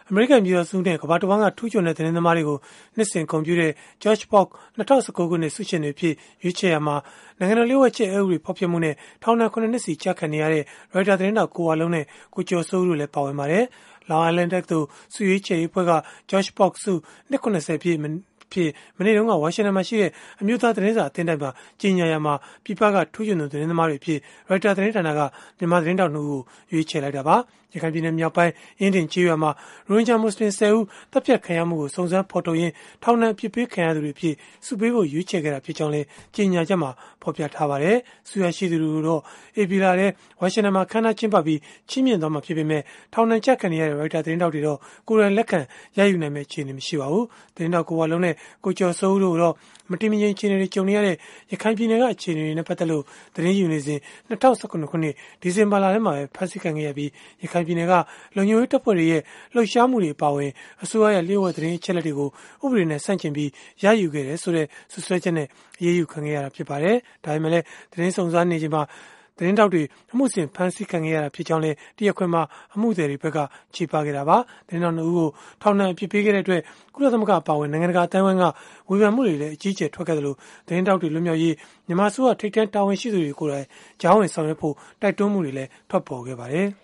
အမေရိကန်ပြည်တော်စုနဲ့ကမ္ဘာတဝန်းကထူးချွန်တဲ့သတင်းသမားတွေကိုနှစ်စဉ်ဂုဏ်ပြုတဲ့ George Box 2019 ခုနှစ်ဆုရှင်တွေဖြစ်ရွေးချယ်ရမှာနိုင်ငံတော်လျှို့ဝှက်ချက်အက်ဥပဒေဖောက်ဖျက်မှုနဲ့ထောင်ဒဏ်9 နှစ်စီကျခံနေရတဲ့ Reuters သတင်းတောက်ကိုဝလုံးနဲ့ကိုကျော်စိုးဦးတို့လည်းပါဝင်ပါတယ်။ Long Island တက္ကသိုလ်ဆုရွေးချယ်ရေးအဖွဲ့က George Box ဆုနှစ် 70 ပြည့်မနေ့တုန်းကဝါရှင်တန်မှာရှိတဲ့အမျိုးသားသတင်းစာအသင်းတိုင်းမှာကြေညာရမှာပြည်ပကထူးချွန်သူသတင်းသမားတွေအဖြစ် Reuters သတင်းဌာနကမြန်မာသတင်းတောက်2ဦးကိုရွေးချယ်လိုက်တာပါ။ရခိုင်ပြည်နယ်မြောက်ပိုင်းအင်းဒင်ကျေးရွာမှာရိုဟင်ဂျာမွတ်စလင်10ဦးတပ်ဖြတ်ခံရမှုကိုစုံစမ်းဖော်ထုတ်ရင်းထောင်ဒဏ်အပြစ်ပေးခံရသူတွေအဖြစ်ဆုပေးဖို့ရွေးချယ်ခဲ့တာဖြစ်ကြောင်းလည်းကြေညာချက်မှာဖော်ပြထားပါတယ်။ဆုရရှိသူတွေကိုတော့ဧပြီလထဲဝါရှင်တန်မှာခမ်းနားကျင်းပပြီးချီးမြှင့်သွားမှာဖြစ်ပေမဲ့ထောင်ဒဏ်ကျခံနေရတဲ့ Reuters သတင်းတောက်တွေတော့ကိုယ်တိုင်လက်ခံရယူနိုင်မယ့်အခြေအနေမရှိပါဘူး။သတင်းတောက်ကိုဝလုံးနဲ့ကိုကျော်စိုးဦးတို့တော့မတည်မငြိမ်အခြေအနေတွေကြုံနေရတဲ့ရခိုင်ပြည်နယ်ကအခြေအနေတွေနဲ့ပတ်သက်လို့သတင်းယူနေစဉ်2019ခုနှစ်ဒီဇင်ဘာလထဲမှာပဲဖမ်းဆီးခံခဲ့ရပြီးရခိုင်ပြည်နယ်ကလုံခြုံရေးတပ်ဖွဲ့တွေရဲ့လှုပ်ရှားမှုတွေအပါအဝင်အစိုးရရဲ့လျှို့ဝှက်သတင်းအချက်အလက်တွေကိုဥပဒေနဲ့ဆန့်ကျင်ပြီးရယူခဲ့တယ်ဆိုတဲ့ဆွဆွဲချက်နဲ့အရေးယူခံခဲ့ရတာဖြစ်ပါတယ်။ဒါပေမဲ့လည်းသတင်းစုံစမ်းနေချိန်မှာသတင်းတောက်တွေအမှုစဉ်ဖမ်းဆီးခံခဲ့ရတာဖြစ်ကြောင်းလည်းတရားခွင်မှာအမှုသည်တွေဘက်ကချေပခဲ့တာပါသတင်းတောက်2ဦးကိုထောင်ဒဏ်အပြစ်ပေးခဲ့တဲ့အတွက်ကုလသမဂ္ဂအပါအဝင်နိုင်ငံတကာအတိုင်းအဝိုင်းကဝေဖန်မှုတွေလည်းအကြီးအကျယ်ထွက်ခဲ့တယ်လို့သတင်းတောက်တွေလွတ်မြောက်ရေးမြန်မာအစိုးရထိပ်တန်းတာဝန်ရှိသူတွေကိုယ်တိုင်ကြားဝင်ဆောင်ရွက်ဖို့တိုက်တွန်းမှုတွေလည်းထွက်ပေါ်ခဲ့ပါတယ်။